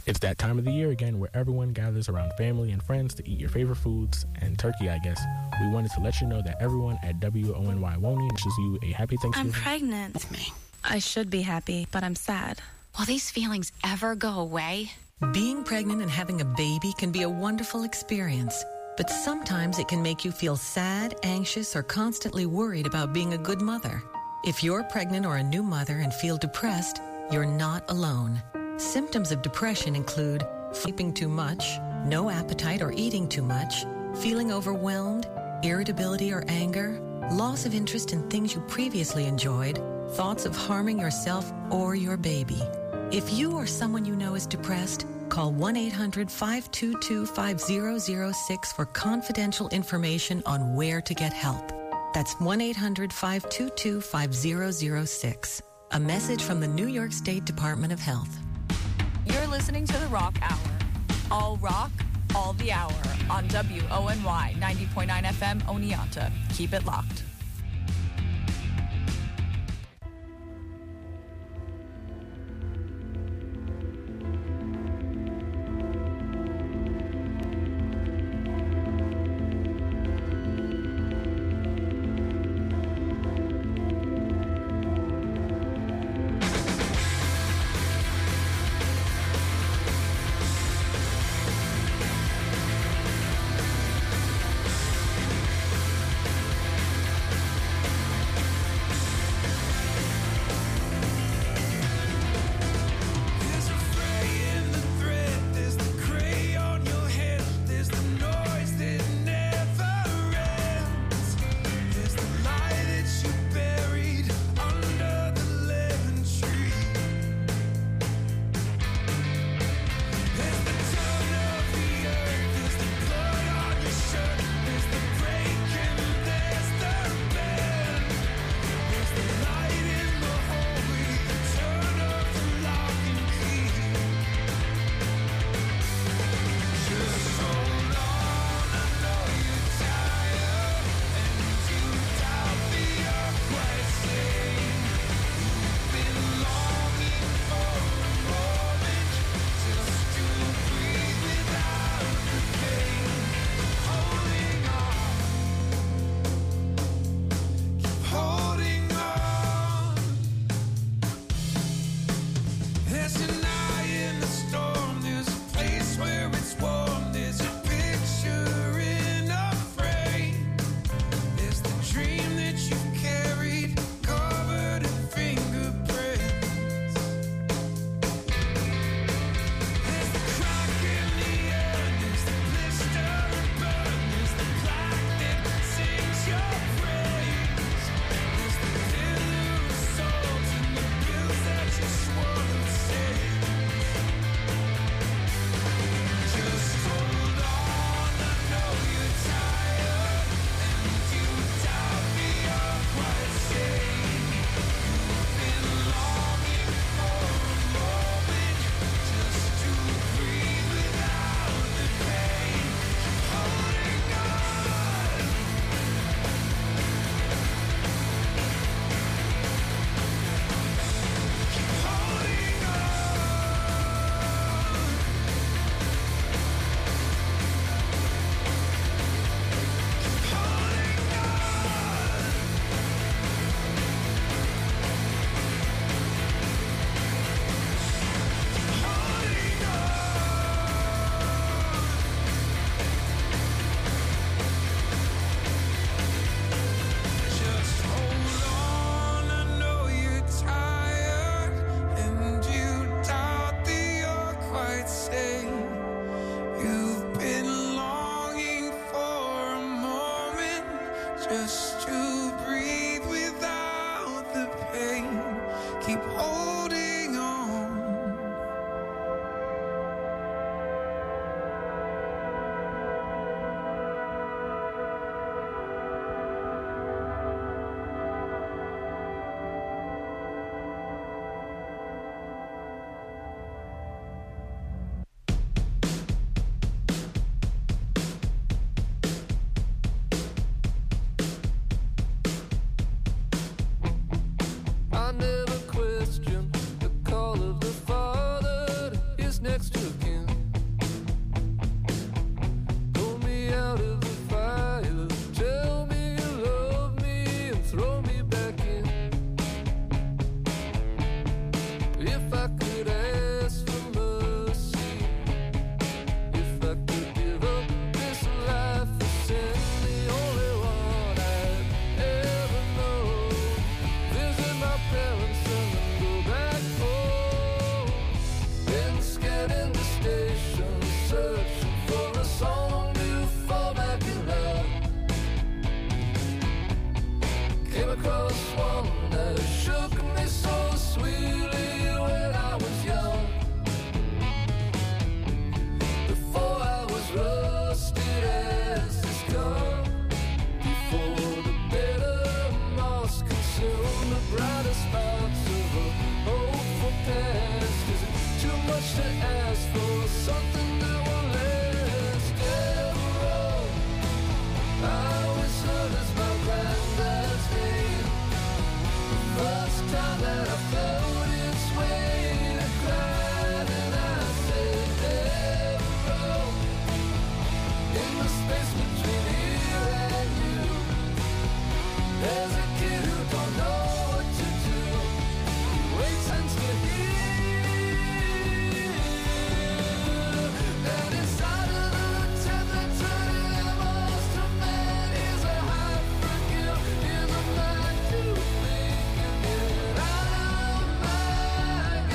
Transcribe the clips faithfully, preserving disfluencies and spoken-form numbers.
It's that time of the year again where everyone gathers around family and friends to eat your favorite foods and turkey, I guess. We wanted to let you know that everyone at W O N Y Woney wishes you a happy Thanksgiving. I'm pregnant. With me. I should be happy, but I'm sad. Will these feelings ever go away? Being pregnant and having a baby can be a wonderful experience, but sometimes it can make you feel sad, anxious, or constantly worried about being a good mother. If you're pregnant or a new mother and feel depressed, you're not alone. Symptoms of depression include sleeping too much, no appetite or eating too much, feeling overwhelmed, irritability or anger, loss of interest in things you previously enjoyed, thoughts of harming yourself or your baby. If you or someone you know is depressed, call one eight hundred five two two five zero zero six for confidential information on where to get help. That's one eight hundred five two two five zero zero six. A message from the New York State Department of Health. You're listening to The Rock Hour. All rock, all the hour on W O N Y ninety point nine F M Oneonta. Keep it locked. I never questioned one that shook me so sweetly when I was young. Before I was rusted as this gun, before the bitter moss consumed the brightest spots of a hopeful past. Is it too much to ask for something that will last? Devereaux, I was heard as my granddad's name. The first time that I felt its weight, I cried and I said Devereaux. In the space between here and you, there's a kid who don't know what to do. He waits until he and inside of the temper turning animals to man is a high forgive in the mind to think and get out of my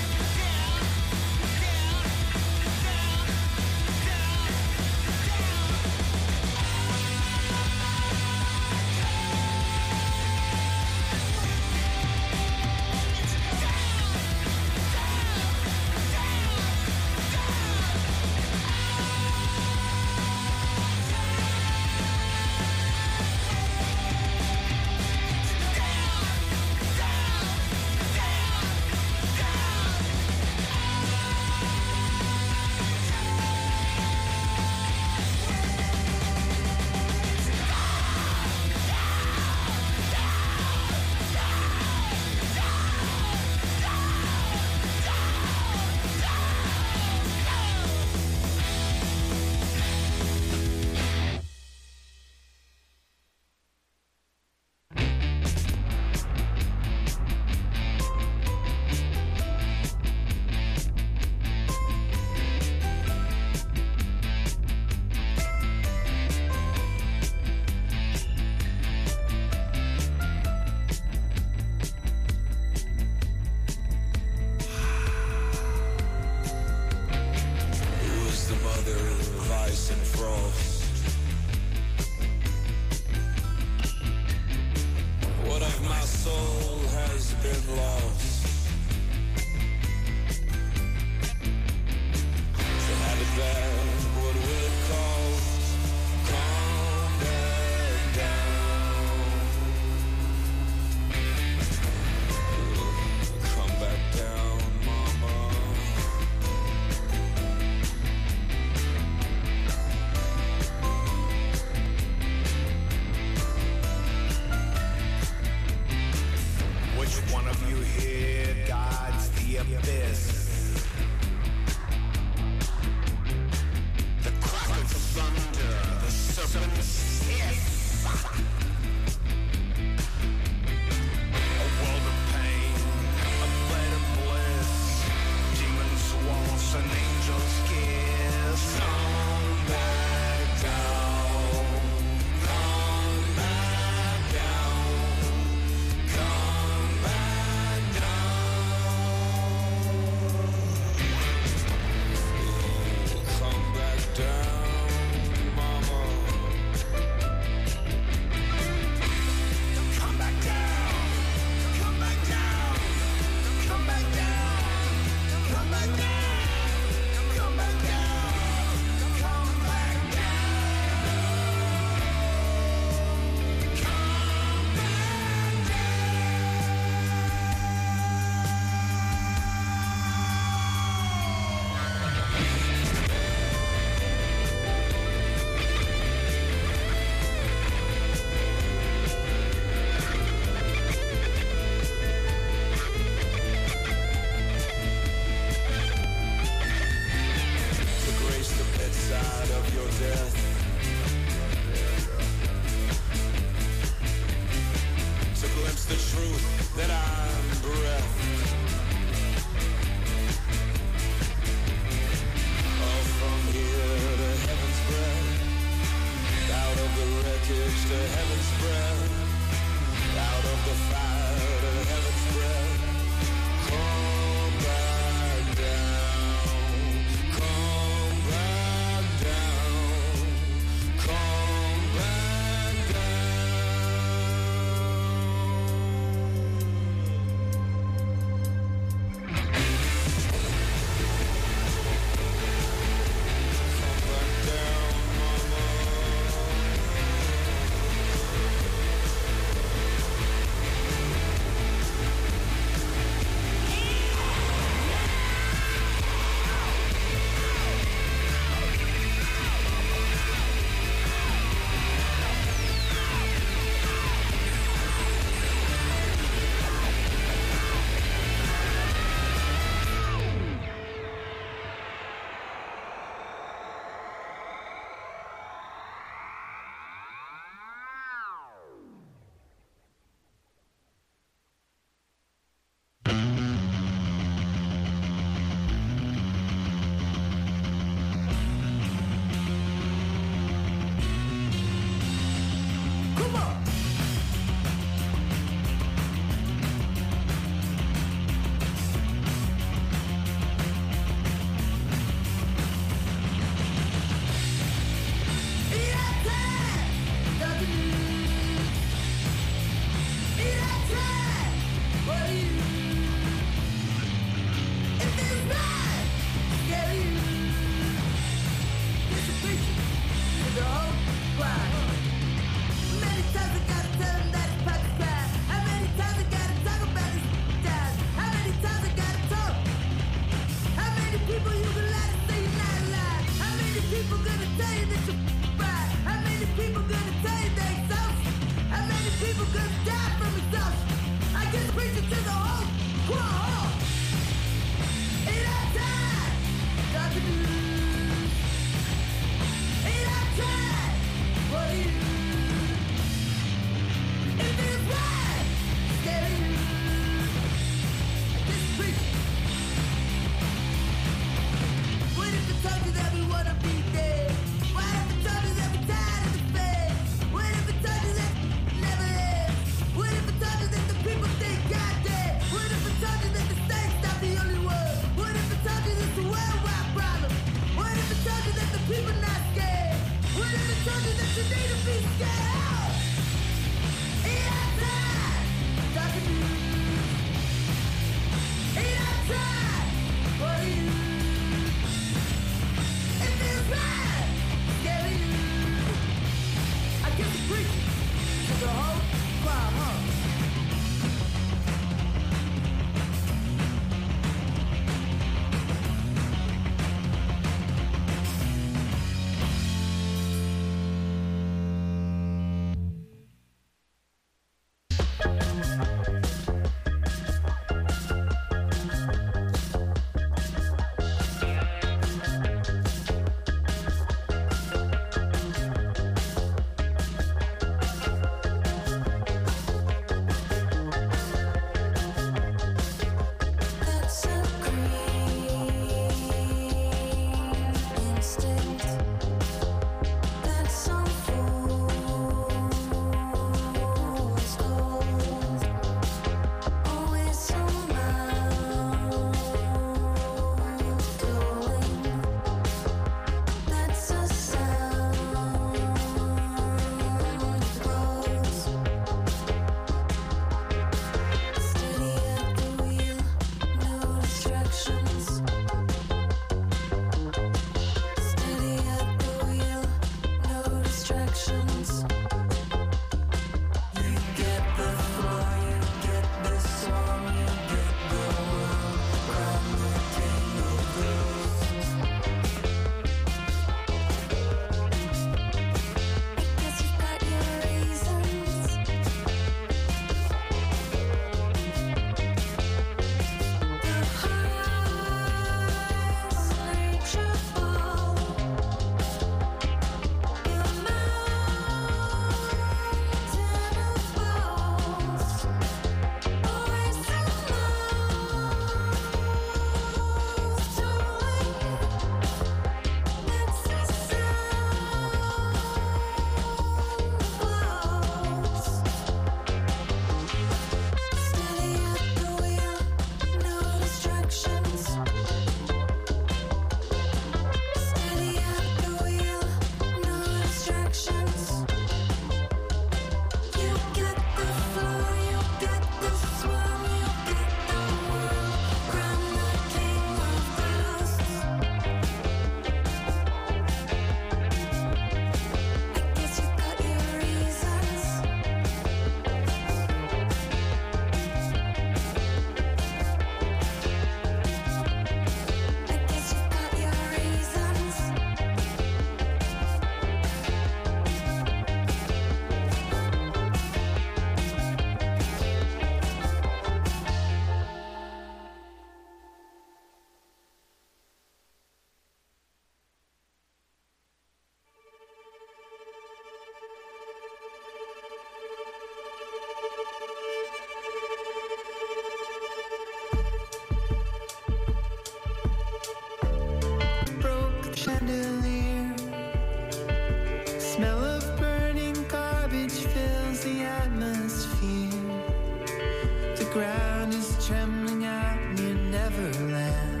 ground is trembling out near Neverland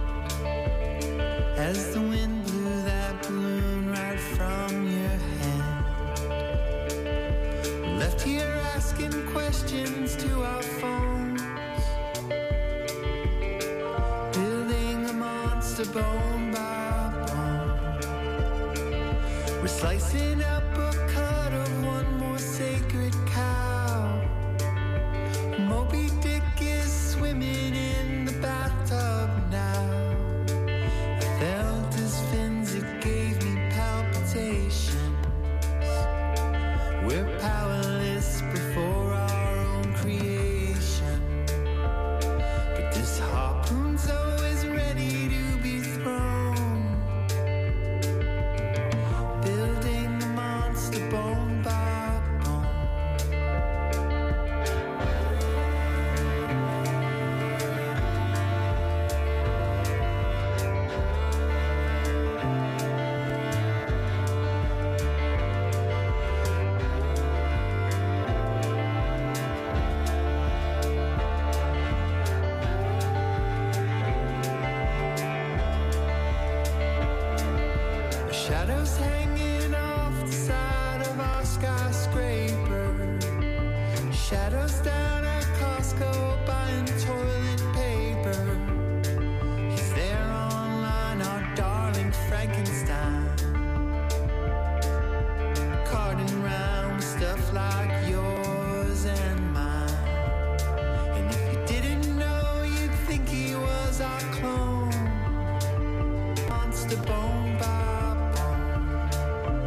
as the wind blew that balloon right from your hand. We're left here asking questions to our phones, building a monster bone by bone. We're slicing up a cut of one more sacred cow. Moby Dick is swimming in the bathtub now. I felt his fins, it gave me palpitations. We're powerless before our own creation, but this harpoon's always ready to be thrown, building a monster bone by bone. Shadows hanging off the side of our skyscraper. Shadows down at Costco buying toilet paper. He's there online, our darling Frankenstein, carting round with stuff like yours and mine. And if you didn't know, you'd think he was our clone, monster bone by bone.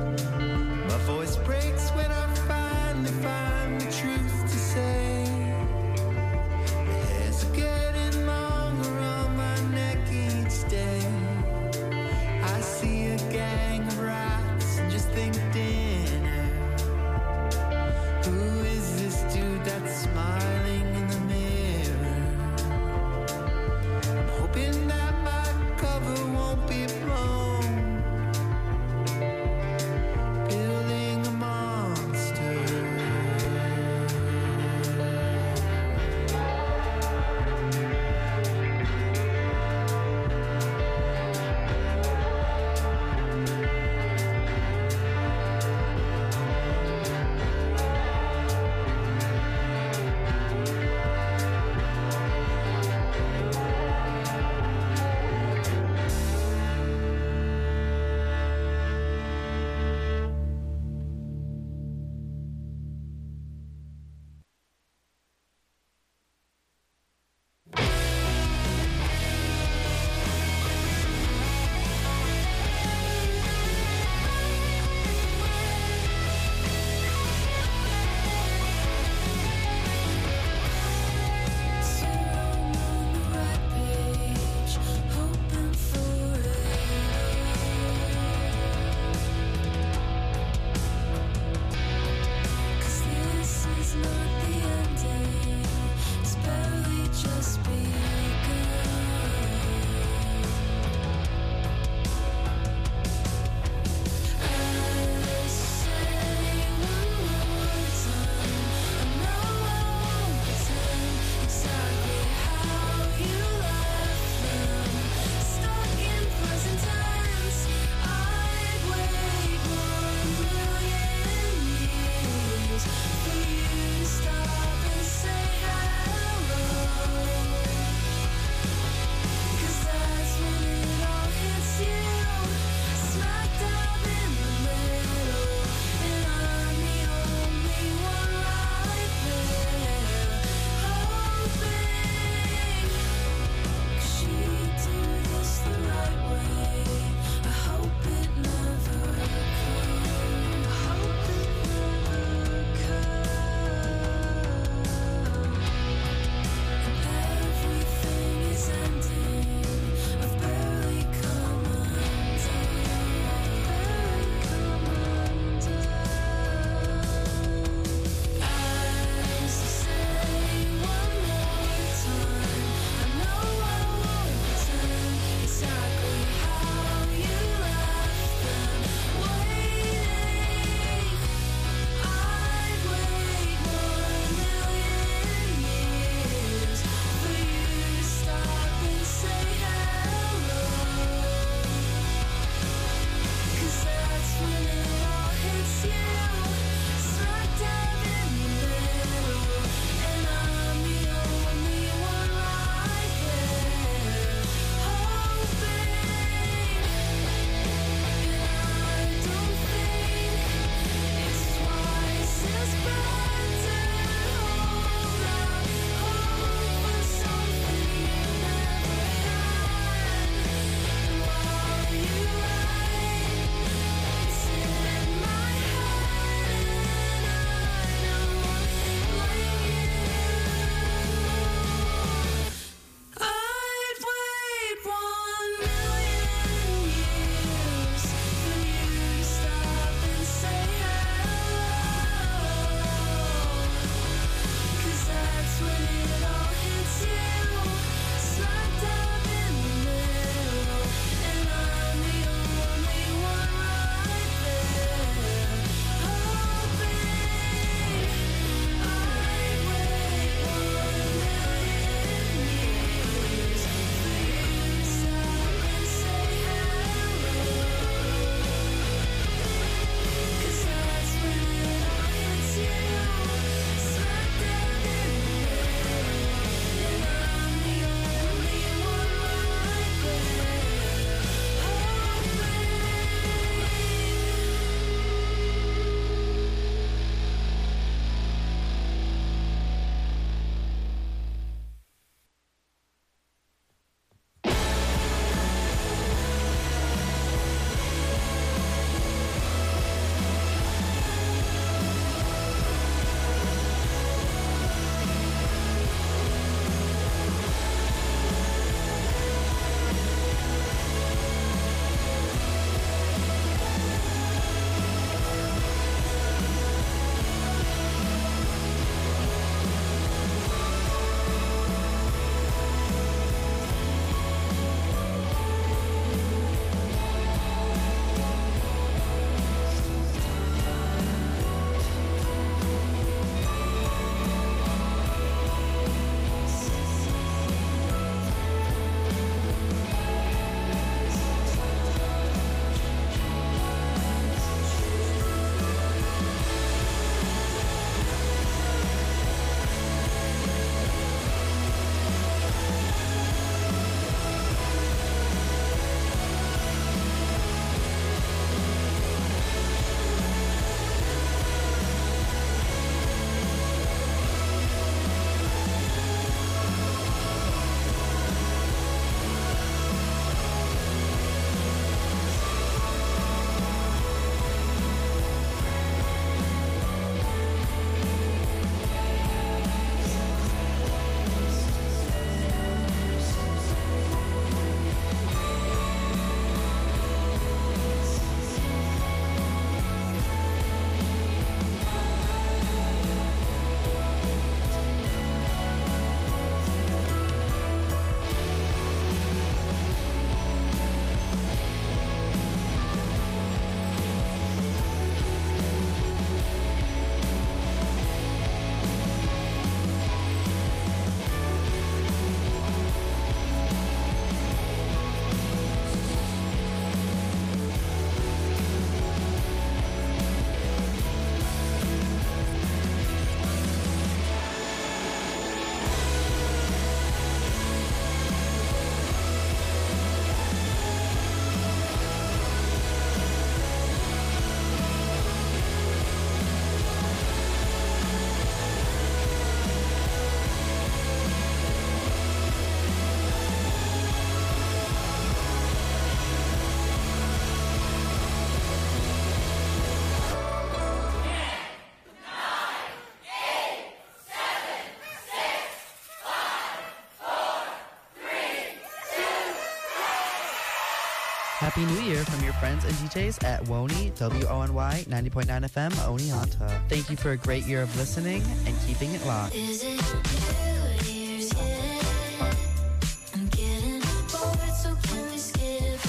Happy New Year from your friends and D Js at Wony, W O N Y ninety point nine F M, Oneonta. Thank you for a great year of listening and keeping it locked. Is it New Year's yet? I'm getting bored, so can we skip it?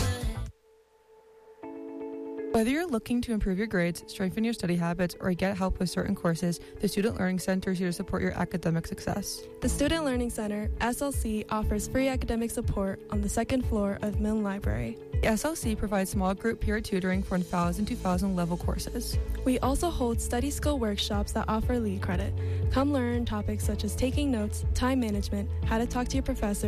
Whether you're looking to improve your grades, strengthen your study habits, or get help with certain courses, the Student Learning Center is here to support your academic success. The Student Learning Center, S L C, offers free academic support on the second floor of Milne Library. The S L C provides small group peer tutoring for one thousand to two thousand level courses. We also hold study skill workshops that offer lead credit. Come learn topics such as taking notes, time management, how to talk to your professor,